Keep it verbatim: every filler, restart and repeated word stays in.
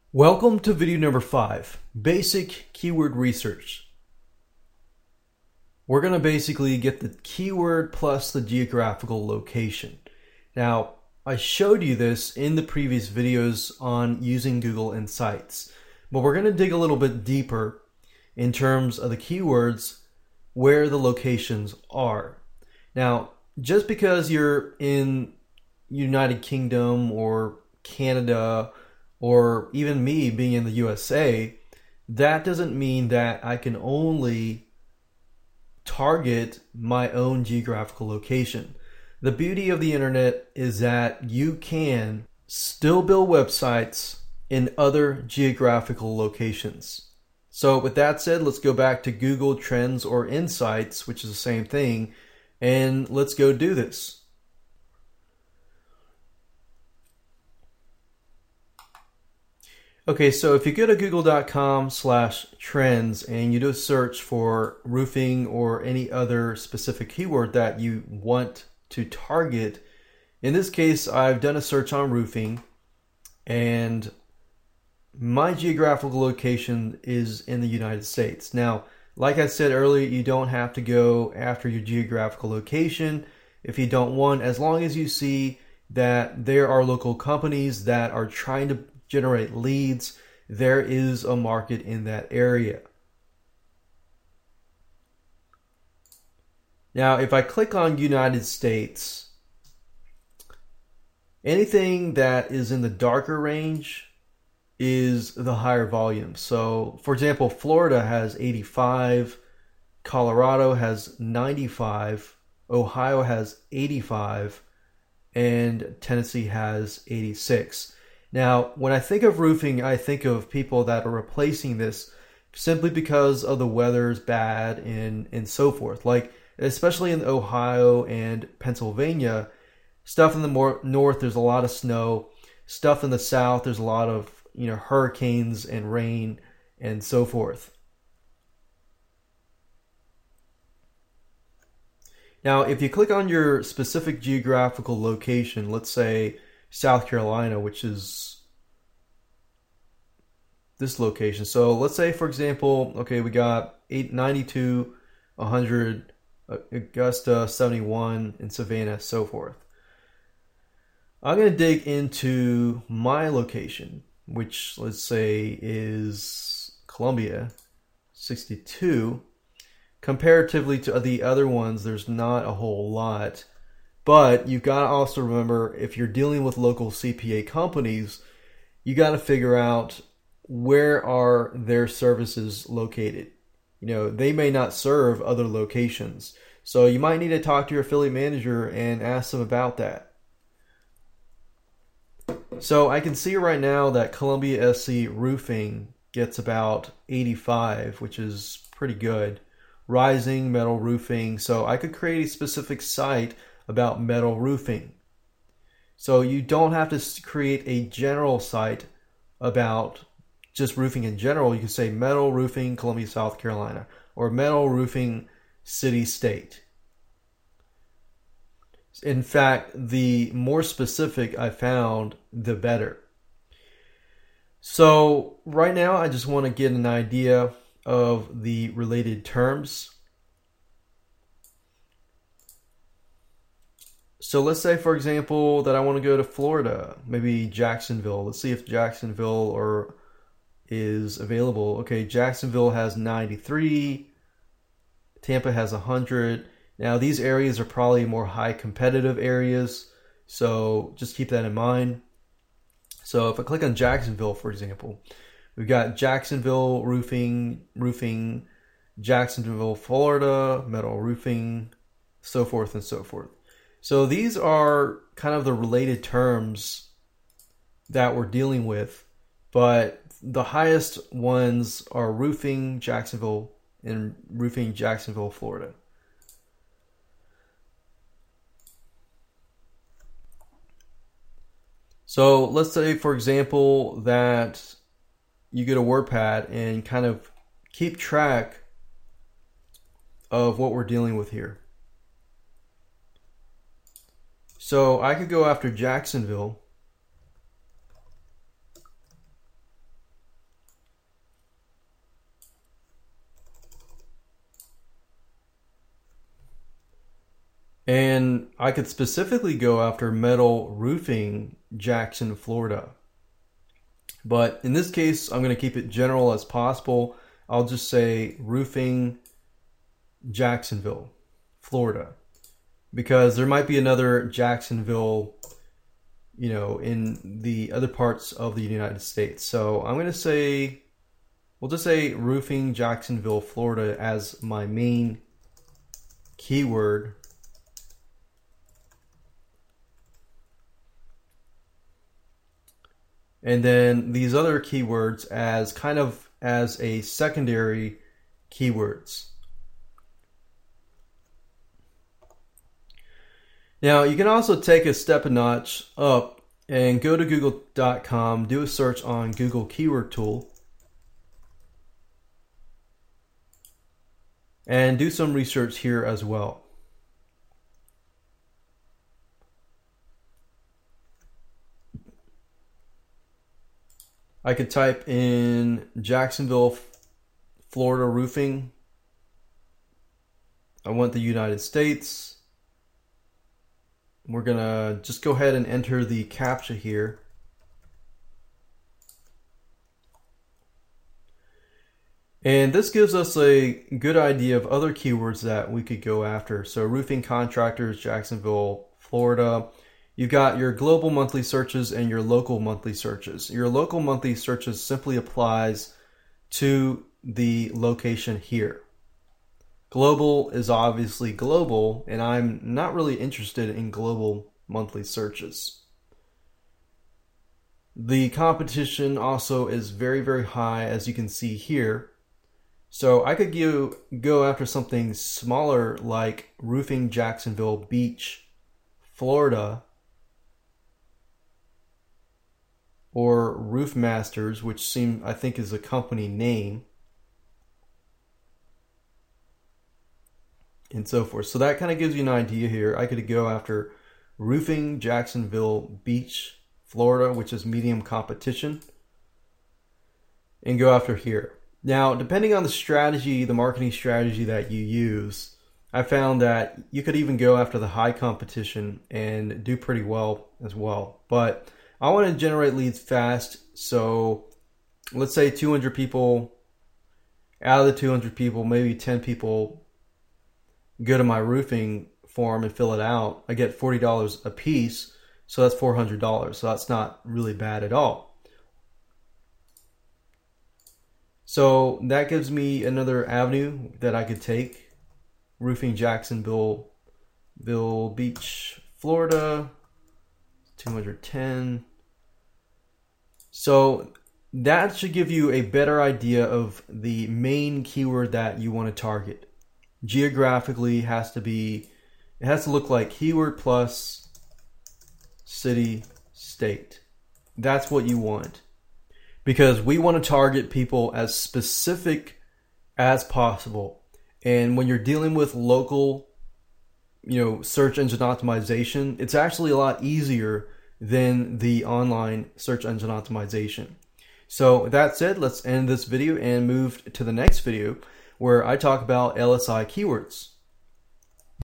Welcome to video number five, Basic Keyword Research. We're going to basically get the keyword plus the geographical location. Now, I showed you this in the previous videos on using Google Insights, but we're going to dig a little bit deeper in terms of the keywords where the locations are. Now, just because you're in United Kingdom or Canada, or even me being in the U S A, that doesn't mean that I can only target my own geographical location. The beauty of the internet is that you can still build websites in other geographical locations. So with that said, let's go back to Google Trends or Insights, which is the same thing, and let's go do this. Okay, so if you go to google dot com slash trends and you do a search for roofing or any other specific keyword that you want to target, in this case, I've done a search on roofing and my geographical location is in the United States. Now, like I said earlier, you don't have to go after your geographical location if you don't want, as long as you see that there are local companies that are trying to generate leads, there is a market in that area. Now, if I click on United States, anything that is in the darker range is the higher volume. So, for example, Florida has eighty-five, Colorado has ninety-five, Ohio has eighty-five, and Tennessee has eighty-six. Now, when I think of roofing, I think of people that are replacing this simply because of the weather's bad and, and so forth. Like, especially in Ohio and Pennsylvania, stuff in the more north, there's a lot of snow. Stuff in the south, there's a lot of, you know, hurricanes and rain and so forth. Now, if you click on your specific geographical location, let's say South Carolina, which is this location. So let's say, for example, okay, we got eight ninety-two, one hundred, Augusta, seventy-one, and Savannah, so forth. I'm going to dig into my location, which let's say is Columbia, sixty-two. Comparatively to the other ones, there's not a whole lot. But you've got to also remember, if you're dealing with local C P A companies, you got to figure out where are their services located. You know, they may not serve other locations. So you might need to talk to your affiliate manager and ask them about that. So I can see right now that Columbia S C Roofing gets about eighty-five, which is pretty good. Rising Metal Roofing. So I could create a specific site about metal roofing. So you don't have to create a general site about just roofing in general. You can say metal roofing Columbia, South Carolina, or metal roofing city, state. In fact, the more specific I found, the better. So right now I just want to get an idea of the related terms. So let's say, for example, that I want to go to Florida, maybe Jacksonville. Let's see if Jacksonville or is available. Okay, Jacksonville has ninety-three. Tampa has one hundred. Now, these areas are probably more high competitive areas, so just keep that in mind. So if I click on Jacksonville, for example, we've got Jacksonville Roofing, Roofing, Jacksonville, Florida, Metal Roofing, so forth and so forth. So these are kind of the related terms that we're dealing with, but the highest ones are Roofing Jacksonville and Roofing Jacksonville, Florida. So let's say, for example, that you get a WordPad and kind of keep track of what we're dealing with here. So I could go after Jacksonville And I could specifically go after metal roofing, Jackson, Florida. But in this case, I'm going to keep it general as possible. I'll just say roofing, Jacksonville, Florida, because there might be another Jacksonville, you know, in the other parts of the United States. So I'm going to say, we'll just say roofing, Jacksonville, Florida as my main keyword. And then these other keywords as kind of as a secondary keywords. Now you can also take a step a notch up and go to google dot com, do a search on Google Keyword Tool, and do some research here as well. I could type in Jacksonville, Florida roofing. I want the United States. We're going to just go ahead and enter the CAPTCHA here. And this gives us a good idea of other keywords that we could go after. So roofing contractors, Jacksonville, Florida. You've got your global monthly searches and your local monthly searches. Your local monthly searches simply applies to the location here. Global is obviously global, and I'm not really interested in global monthly searches. The competition also is very, very high, as you can see here. So I could go, go after something smaller like roofing Jacksonville Beach, Florida, or Roof Masters, which seem I think is a company name, and so forth. So that kind of gives you an idea here. I could go after roofing Jacksonville Beach, Florida, which is medium competition, and go after here. Now, depending on the strategy, the marketing strategy that you use, I found that you could even go after the high competition and do pretty well as well. But I want to generate leads fast, so let's say two hundred people, out of the two hundred people, maybe ten people go to my roofing form and fill it out. I get forty dollars a piece, so that's four hundred dollars, so that's not really bad at all. So that gives me another avenue that I could take. Roofing Jacksonville, Ville Beach, Florida, two hundred ten. So that should give you a better idea of the main keyword that you want to target. Geographically has to be, it has to look like keyword plus city, state. That's what you want. Because we want to target people as specific as possible. And when you're dealing with local, you know, search engine optimization, it's actually a lot easier than the online search engine optimization. So that said, let's end this video and move to the next video where I talk about L S I keywords.